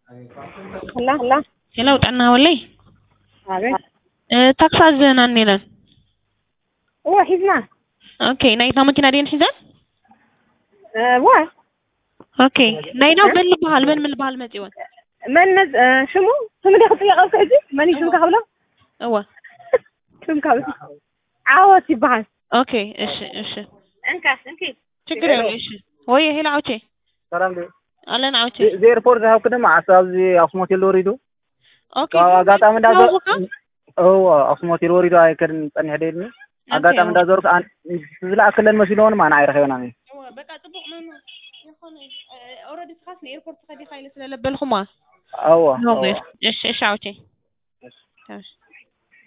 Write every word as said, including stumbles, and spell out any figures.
هلا هلا hello طعنا ወለይ አቤት ታክሳዘና ነን هو حزنا اوكي ናይታ መኪና ደን ሒዘን ዋ ኦኬ ናይና ምን ልባል ምን ምን ልባል መጪውን من شمو شمو دي خطيه قال كذي ماني شمو كابلا እዋ شمو كابلا عاوت يبحث ኦኬ እሺ እሺ እንካስ እንኪ ችግር የለም እሺ ወይ ሄላ አውቼ ሰላም ደ አለን አውቼ ኤርፖርት ሀው ከደማ አሳዚ አስሞቴል ወሪዶ ኦኬ አጋጣም እንዳዞ ኦ አስሞቴል ወሪዶ አይከድን ጸን ሄደልኒ አጋጣም እንዳዞር አን ዝላ አክለን መስሎን ማና አይረኸውና ነኝ በቃ ጥቡቅ ምን ይሆን ኦሬዲ ስካስ ኤርፖርት ከዲ ኃይለ ስለለበልኩማ አዎ እሺ እሺ አውቼ እሺ